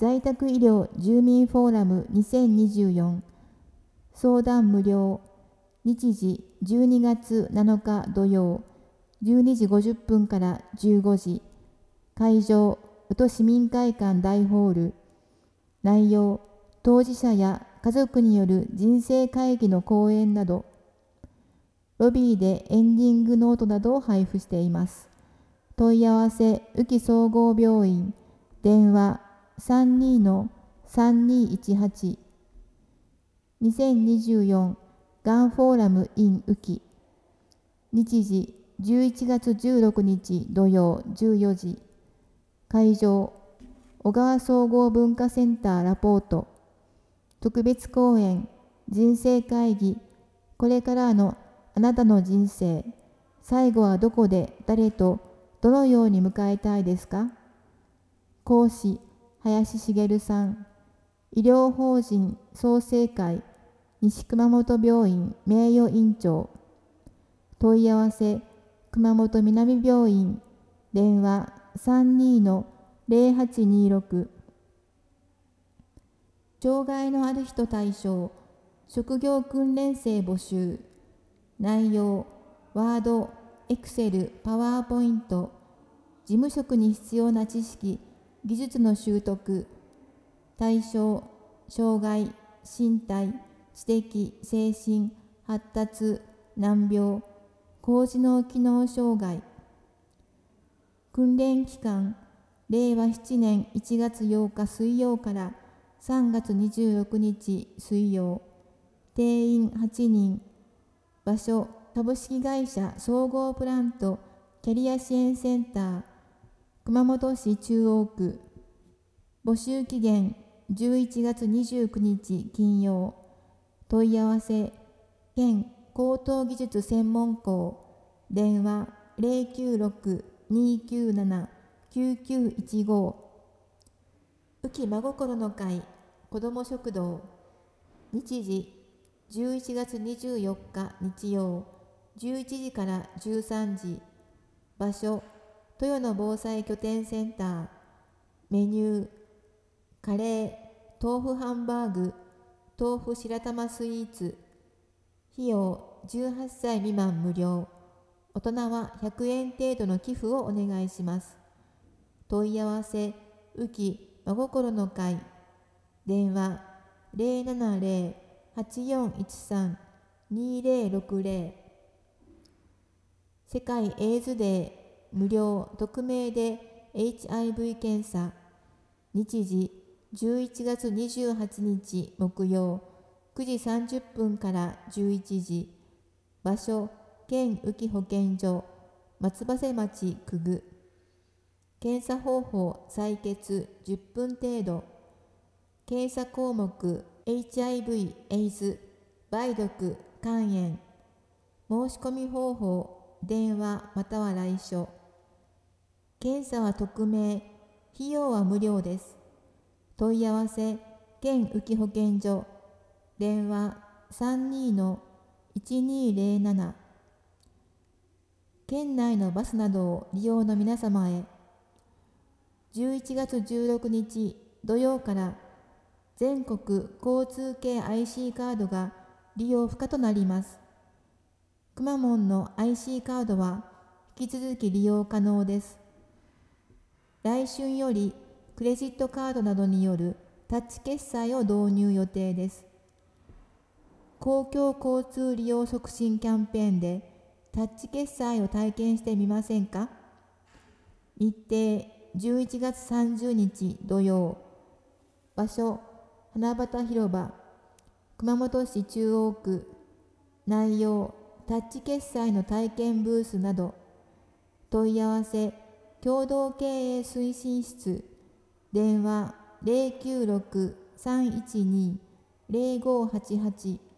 在宅医療住民フォーラム2024相談無料日時12月7日土曜12時50分から15時会場宇土市民会館大ホール内容当事者や家族による人生会議の講演などロビーでエンディングノートなどを配布しています。問い合わせ宇木総合病院電話32-3218 2024がんフォーラム in 宇木日時11月16日土曜14時会場小川総合文化センターラポート特別講演人生会議これからのあなたの人生最後はどこで誰とどのように迎えたいですか。講師林茂さん医療法人創生会西熊本病院名誉院長問い合わせ熊本南病院電話32-0826障害のある人対象職業訓練生募集内容ワード、エクセル、パワーポイント事務職に必要な知識、技術の習得対象、障害、身体、知的、精神、発達、難病、高次脳機能障害訓練期間令和7年1月8日水曜から3月26日水曜定員8人場所株式会社総合プラントキャリア支援センター熊本市中央区募集期限11月29日金曜問い合わせ県高等技術専門校電話096-297-9915宇木真心の会子ども食堂日時11月24日日曜11時から13時場所豊野防災拠点センターメニューカレー豆腐ハンバーグ豆腐白玉スイーツ費用18歳未満無料大人は100円程度の寄付をお願いします。問い合わせ宇木真心の会電話070-8413-2060世界エイズデー無料匿名で HIV 検査日時11月28日木曜9時30分から11時場所県宇木保健所松葉瀬町久久検査方法採血10分程度検査項目 HIV エイズ梅毒肝炎申し込み方法電話または来所検査は匿名費用は無料です問い合わせ県宇木保健所電話32-1207県内のバスなどを利用の皆様へ11月16日土曜から全国交通系 IC カードが利用不可となります。くまモンの IC カードは引き続き利用可能です。来春よりクレジットカードなどによるタッチ決済を導入予定です。公共交通利用促進キャンペーンでタッチ決済を体験してみませんか。日程11月30日土曜場所花畑広場熊本市中央区内容タッチ決済の体験ブースなど問い合わせ共同経営推進室電話096-312-0588